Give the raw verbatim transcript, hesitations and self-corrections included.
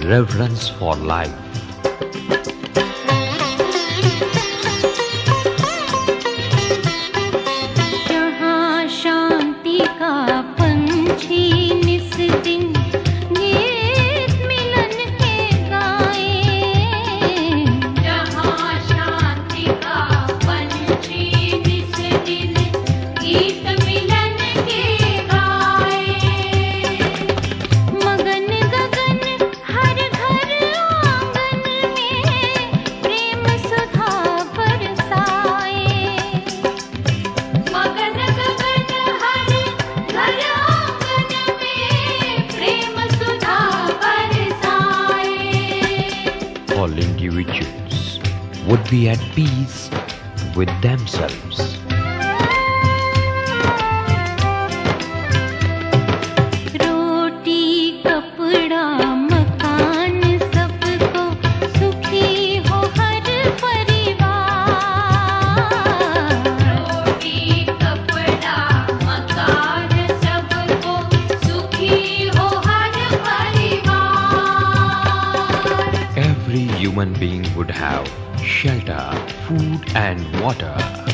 reverence for life. जहाँ शांति का पंछी निस दिन गीत मिलन के गाए, जहाँ शांति का पंछी निस दिन गीत मिलन के गाए, मगन गगन हर घर आंगन में प्रेम सुधा बरसाए, मगन गगन हर घर आंगन में प्रेम सुधा बरसाए। All individuals would be at peace with themselves. रोटी कपड़ा मकान सबको सुखी हो हर परिवार, रोटी कपड़ा मकान सबको सुखी हो हर परिवार। Every human being would have shelter, food and water.